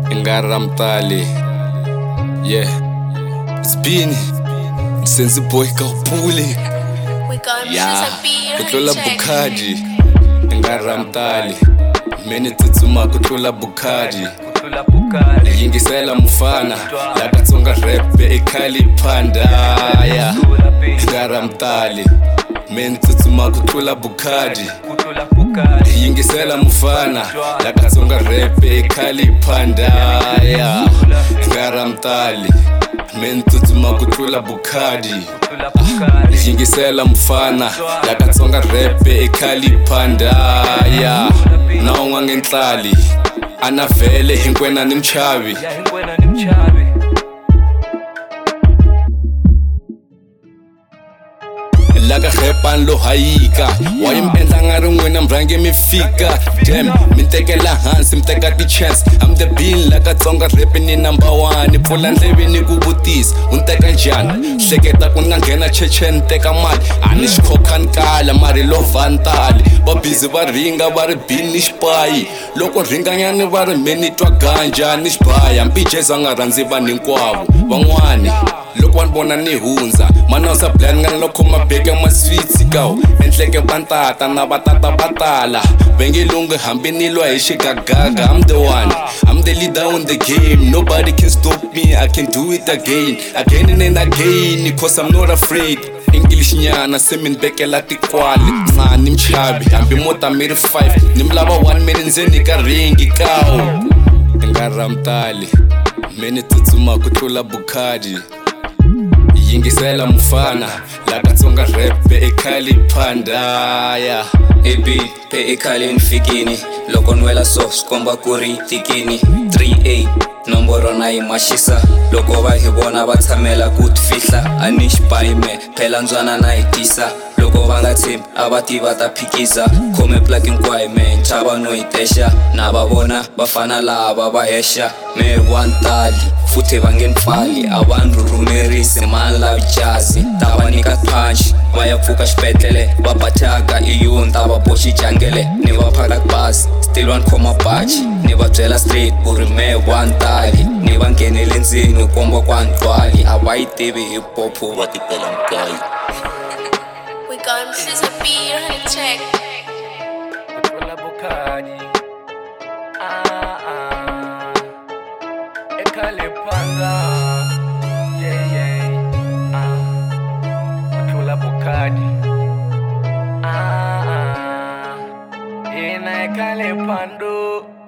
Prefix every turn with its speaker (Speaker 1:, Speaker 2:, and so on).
Speaker 1: Ngaramtali, yeah, Spin, Sensi boy Kapuli, yeah, Kutula Bukaji, Ngaramtali, Meni Tutsuma Kutula Bukaji, Yingisela Mufana, Lakatsonga Repe Ekali Panda, yeah, Ngaramtali, Meni Tutsuma Kutula Bukaji. Yingisela Mufana, Lakatsonga Repe Ekali Panda, yeah, Ngaramtali, Meni Tutsuma Kutula Bukaji. Yingisela Mufana, Lakatsonga Repe Ekali Panda, yeah, Naonga ngenhlali, Anavele hinkwena nimchavi. Laka repan lo hayika wayimpenza ngari n'wina mrange mi fika damn mi tekela hansi mi teka ti-chance I'm the bean Lakatsonga rap ni number 1 pfula ndleve ni ku vutisa u ni teka njhani hleketa ku ni nga nghena cheche ni teka mali a ni xikhoka ni kala mari lo vantali va busy va ringa va ri bin ni xipayi loko ringanyani va ri me ni twa ganja ni xibaya mpijeza nga rhandzi vanhu hinkwavo van'wani loko va ni vona ni hundza manausa blan nga ni loko mabeke maswitsi kawo enhleke vantata na vatata va tala vengelungu hambi ni lwa hi xigagaga I'm the one, I'm the leader in the game. Nobody can stop me, I can do it again and again, cause I'm not afraid. English nyana se mi ni bekela tikwali nca ni mchavi hambi mota mi ri 5 ni mi lava 1 minute ndzeni ka ringi kawo Ngaramtali, meni tsutsuma ku tlula Bukaji. Yingisela Mufana, Lakatsonga Repe Ekali Panda, yeah.
Speaker 2: Ebi pe ekali nfikini loko nwela so skomba kuri tikini 38 nomboro na imashisa loko va hi vona va tshamela ku tifihla ani xibayime phela ndzwana na hitisa loko va nga tshembi a va tiva ta phikiza khome plug hinkwayo me nchava no yi texa na va vona va fana lava va hexa me wantali futhi va nge ni pfali a va ni rhumerisi mani lavi jazi ta va nyika punch va ya pfuka xibedhlele va bathaka i yunta va boxi jangele ni va phaka basi still wa ni khoma bachi ni va byela straight ku ri me wantali ni va nghenele ndzeni komba kwa ntwali a va yi tivi hi popo va ti tela mugayi.
Speaker 3: We got him since a beat on the check.
Speaker 1: Kutula Bukaji, Ekali Panda, yeah, Kutula Bukaji, Ina Ekali Pando.